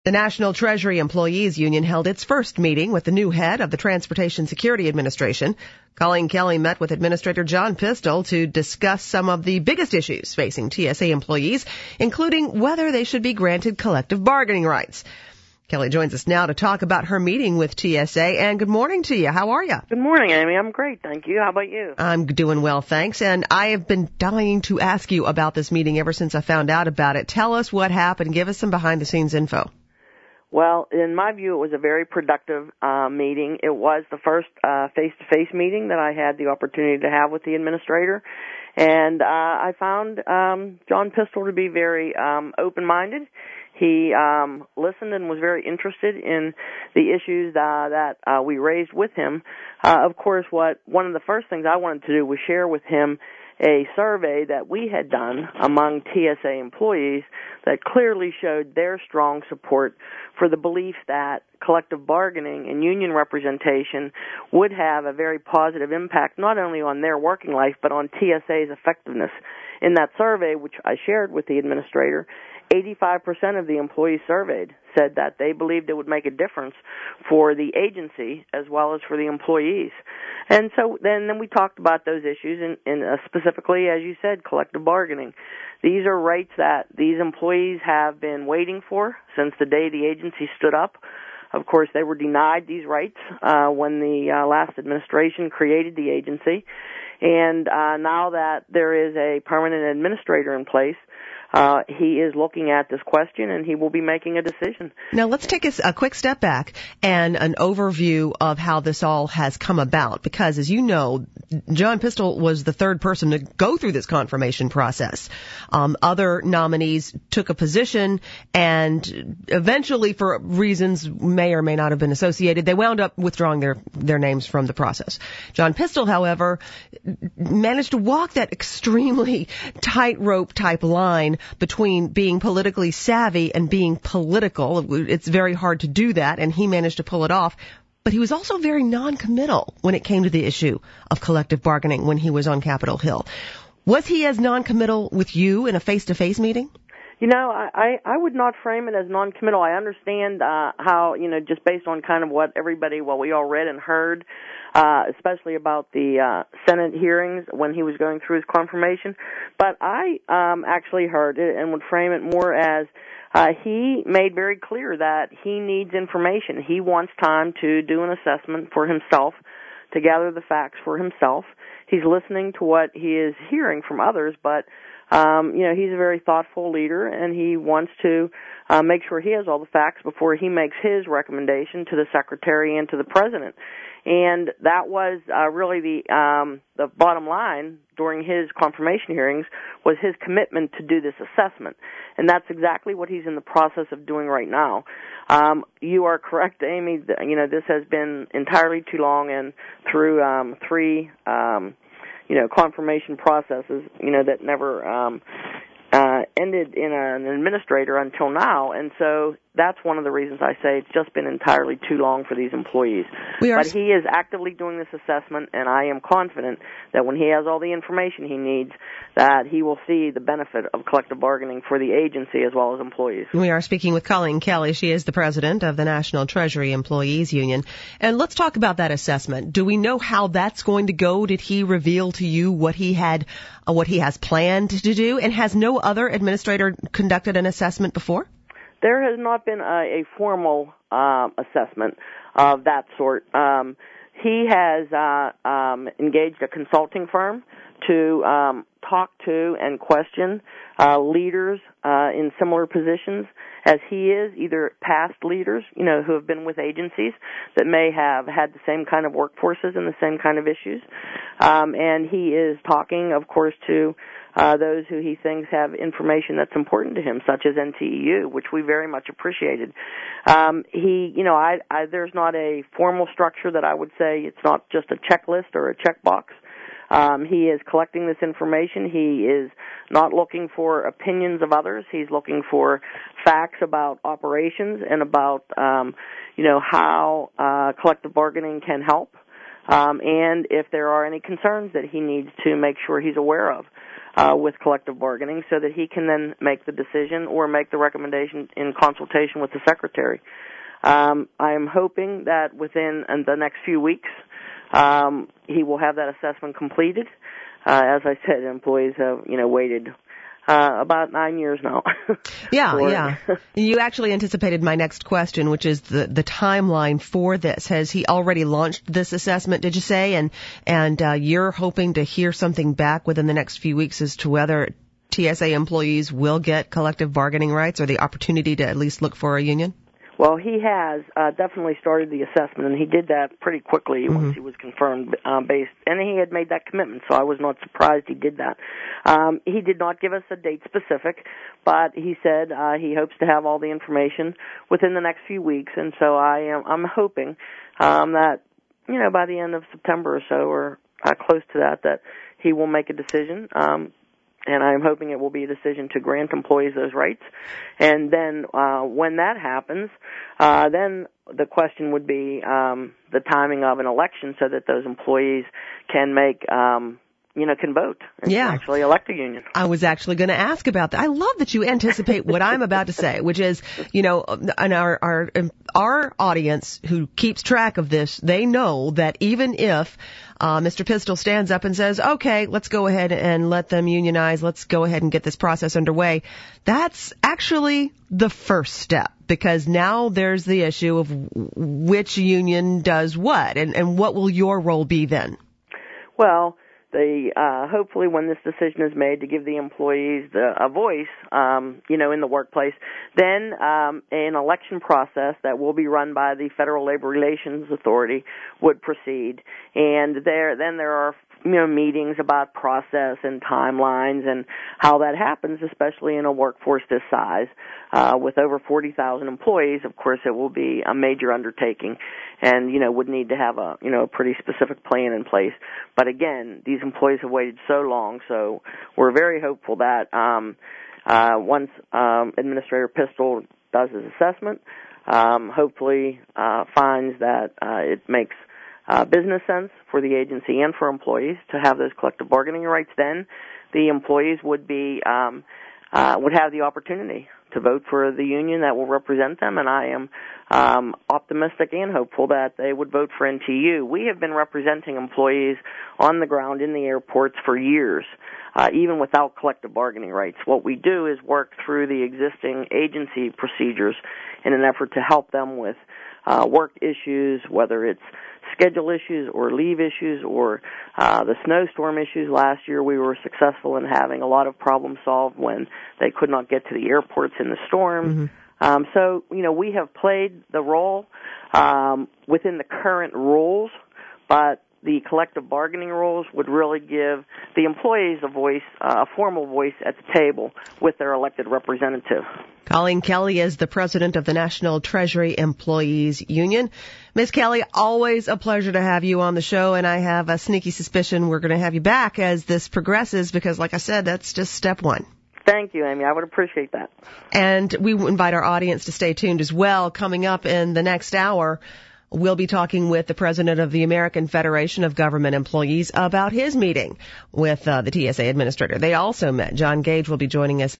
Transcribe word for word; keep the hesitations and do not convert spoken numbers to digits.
The National Treasury Employees Union held its first meeting with the new head of the Transportation Security Administration. Colleen Kelly met with Administrator John Pistole to discuss some of the biggest issues facing T S A employees, including whether they should be granted collective bargaining rights. Kelly joins us now to talk about her meeting with T S A, and good morning to you. How are you? Good morning, Amy. I'm great, thank you. How about you? I'm doing well, thanks. And I have been dying to ask you about this meeting ever since I found out about it. Tell us what happened. Give us some behind-the-scenes info. Well, in my view, it was a very productive uh, meeting. It was the first uh, face-to-face meeting that I had the opportunity to have with the administrator, and uh, I found um, John Pistole to be very um, open-minded. He um, listened and was very interested in the issues uh, that uh, we raised with him. Uh, of course, what one of the first things I wanted to do was share with him a survey that we had done among T S A employees that clearly showed their strong support for the belief that collective bargaining and union representation would have a very positive impact not only on their working life but on T S A's effectiveness. In that survey, which I shared with the administrator, eighty-five percent of the employees surveyed said that they believed it would make a difference for the agency as well as for the employees. And so then, then we talked about those issues, and, and uh, specifically, as you said, collective bargaining. These are rights that these employees have been waiting for since the day the agency stood up. Of course, they were denied these rights uh, when the uh, last administration created the agency. And uh, now that there is a permanent administrator in place, Uh, he is looking at this question, and he will be making a decision. Now, let's take a, a quick step back and an overview of how this all has come about, because, as you know, John Pistole was the third person to go through this confirmation process. Um, other nominees took a position, and eventually, for reasons may or may not have been associated, they wound up withdrawing their, their names from the process. John Pistole, however, managed to walk that extremely tightrope type line between being politically savvy and being political. It's very hard to do that, and he managed to pull it off. But he was also very non-committal when it came to the issue of collective bargaining when he was on Capitol Hill. Was he as non-committal with you in a face-to-face meeting? You know, I, I, I would not frame it as non-committal. I understand uh, how, you know, just based on kind of what everybody, what we all read and heard, uh, especially about the uh, Senate hearings when he was going through his confirmation. But I um, actually heard it and would frame it more as uh, he made very clear that he needs information. He wants time to do an assessment for himself, to gather the facts for himself. He's listening to what he is hearing from others, but Um, you know, he's a very thoughtful leader, and he wants to uh, make sure he has all the facts before he makes his recommendation to the Secretary and to the President. And that was uh, really the um, the bottom line during his confirmation hearings, was his commitment to do this assessment. And that's exactly what he's in the process of doing right now. Um, you are correct, Amy. You know, this has been entirely too long, and through um, three um you know, confirmation processes, you know, that never um, uh, ended in a, an administrator until now. And so that's one of the reasons I say it's just been entirely too long for these employees. We are but he is actively doing this assessment, and I am confident that when he has all the information he needs, that he will see the benefit of collective bargaining for the agency as well as employees. We are speaking with Colleen Kelly. She is the president of the National Treasury Employees Union. And let's talk about that assessment. Do we know how that's going to go? Did he reveal to you what he had, uh, what he has planned to do? And has no other administrator conducted an assessment before? There has not been a, a formal um, assessment of that sort. Um, he has uh, um, engaged a consulting firm to um, talk to and question uh, leaders uh, in similar positions as he is, either past leaders, you know, who have been with agencies that may have had the same kind of workforces and the same kind of issues. Um, and he is talking, of course, to uh, those who he thinks have information that's important to him, such as N T E U, which we very much appreciated. Um, he, you know, I, I, there's not a formal structure that I would say it's not just a checklist or a checkbox. Um, he is collecting this information. He is not looking for opinions of others. He's looking for facts about operations and about, um, you know, how uh, collective bargaining can help, um, and if there are any concerns that he needs to make sure he's aware of. uh, with collective bargaining so that he can then make the decision or make the recommendation in consultation with the secretary. Um, I am hoping that within the next few weeks um, he will have that assessment completed. Uh, as I said, employees have, you know, waited uh, about nine years now. yeah, yeah. You actually anticipated my next question, which is the, the timeline for this. Has he already launched this assessment, did you say? And, and uh, you're hoping to hear something back within the next few weeks as to whether T S A employees will get collective bargaining rights or the opportunity to at least look for a union? Well, he has uh, definitely started the assessment, and he did that pretty quickly mm-hmm. once he was confirmed uh, based, and he had made that commitment, so I was not surprised he did that. Um, he did not give us a date specific, but he said uh, he hopes to have all the information within the next few weeks, and so I am I'm hoping um, that, you know, by the end of September or so, or uh, close to that, that he will make a decision. Um, And I'm hoping it will be a decision to grant employees those rights. And then uh, when that happens, uh, then the question would be um, the timing of an election so that those employees can make, um, you know, can vote and yeah. can actually elect a union. I was actually going to ask about that. I love that you anticipate what I'm about to say, which is, you know, and our, our, our audience who keeps track of this, they know that even if Uh, Mister Pistol stands up and says, okay, let's go ahead and let them unionize. Let's go ahead and get this process underway. That's actually the first step, because now there's the issue of which union does what, and, and what will your role be then? Well, the uh, hopefully when this decision is made to give the employees the, a voice, um, you know, in the workplace, then um, an election process that will be run by the Federal Labor Relations Authority would proceed, and there then there are, you know, meetings about process and timelines and how that happens, especially in a workforce this size. Uh, with over forty thousand employees, of course, it will be a major undertaking and, you know, would need to have a, you know, a pretty specific plan in place. But again, these employees have waited so long, so we're very hopeful that um, uh, once um, Administrator Pistol does his assessment, um, hopefully uh, finds that uh, it makes Uh, business sense for the agency and for employees to have those collective bargaining rights, then the employees would be um, uh, would have the opportunity to vote for the union that will represent them, and I am um, optimistic and hopeful that they would vote for N T U. We have been representing employees on the ground in the airports for years, uh, even without collective bargaining rights. What we do is work through the existing agency procedures in an effort to help them with uh, work issues, whether it's schedule issues or leave issues or uh, the snowstorm issues. Last year we were successful in having a lot of problems solved when they could not get to the airports in the storm. Mm-hmm. Um, so, you know, we have played the role um, within the current rules, but the collective bargaining rules would really give the employees a voice, uh, a formal voice at the table with their elected representative. Colleen Kelly is the president of the National Treasury Employees Union. Miz Kelly, always a pleasure to have you on the show, and I have a sneaky suspicion we're going to have you back as this progresses because, like I said, that's just step one. Thank you, Amy. I would appreciate that. And we invite our audience to stay tuned as well. Coming up in the next hour, we'll be talking with the president of the American Federation of Government Employees about his meeting with uh, the T S A administrator. They also met. John Gage will be joining us